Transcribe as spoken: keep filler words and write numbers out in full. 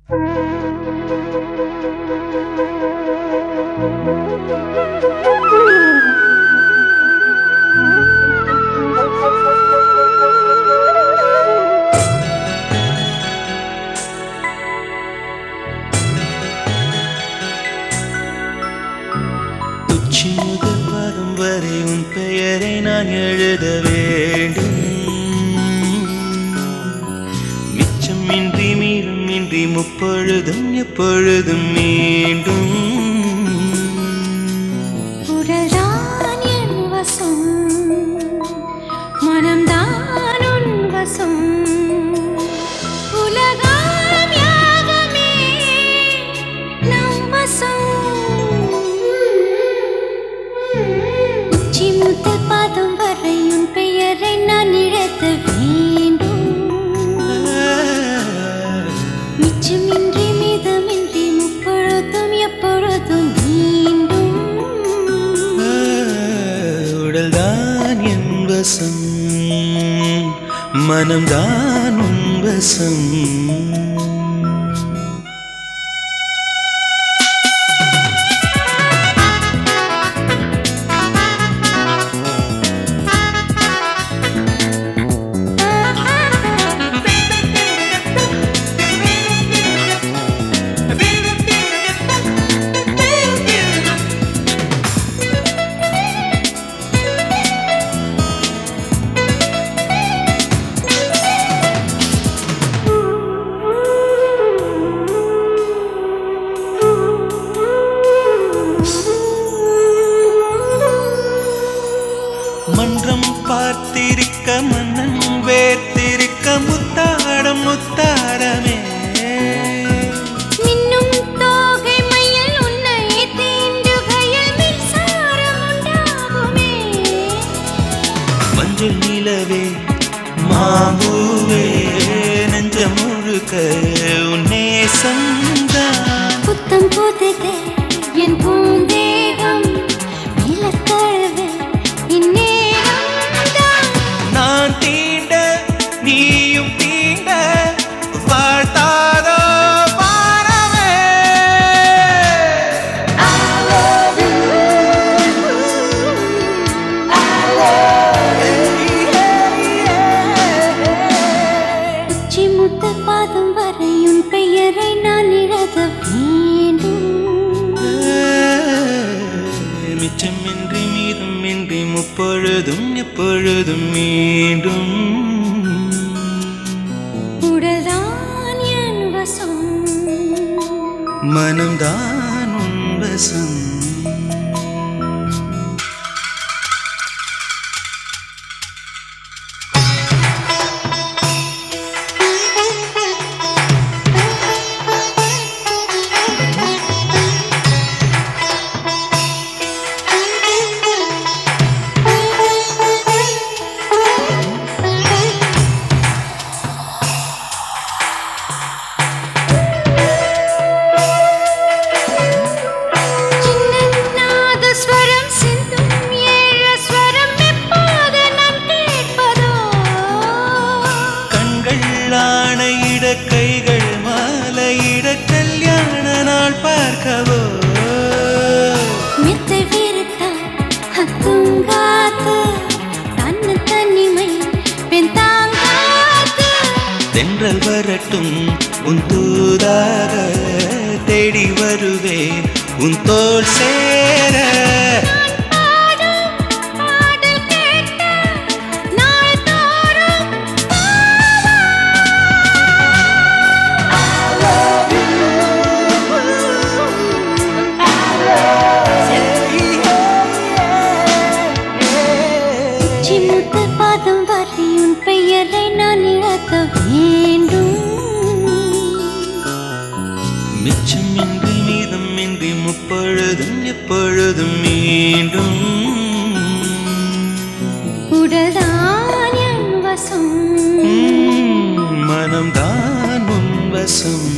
உச்சி முதல் பாதம் வரை உன் பெயரை நான் எழுத வேண்டும். மிச்சம் இன்றி மீறும் இன்றி முப்பொழுதும் எப்பொழுதும் மீண்டும். உடல்தான் என் வசம், மனம்தான் உன் வசம். உலகம் யாகமே நம் வசம். உச்சி முதல் பாதம் வரை உன் பெயரை நான் எழுத வேண்டும். மிச்சமின்றி மீதமின்றி முப்பொழுதும் எப்பொழுதும் மீண்டும். உடல்தான் என் வசம், மனம்தான் உன் வசம். மன்றம் பார்த்திருக்க மன்னன் வேர்த்திருக்க முத்தாடம் முத்தாரமே. மின்னும் தோகை மயில் உன்னை தீண்டுகையில் மின்சாரம் உண்டாகுமே. மஞ்சள் நிலவே மாம்பூவே நெஞ்ச முழுக்க உன் நேசம்தான். புத்தம் புதுதே என் பூந்தேகம் நிலத்தழுவே இந்நேரம்தான். நான் தீண்ட நீயும் தீண்ட வாழ்த்தாதோ வானமே. உச்சி முதல் பாதம் வரை உன் பெயரை நான் எழுத வேண்டும். மிச்சமின்றி மீதும் இன்றி முப்பொழுதும் எப்பொழுதும் மீண்டும். உடல்தான் என் வசம், மனம்தான் உன் வசம். கைகள் மாலையிட கல்யாண நாள் பார்க்கவோ. மெத்தை விரித்தால் தூங்காது தன்ன தனிமை பெண் தாங்காது. தென்றல் வரட்டும் உன் தூதாக தேடி வருவே உன் தோள் சேர. பாதம் வரை உன் பெயரை நான் எழுத வேண்டும். மிச்சமின்றி மீதம் இன்றி முப்பொழுதும் எப்பொழுதும் மீண்டும். உடல்தான் என் வசம், மனம்தான் உன் வசம்.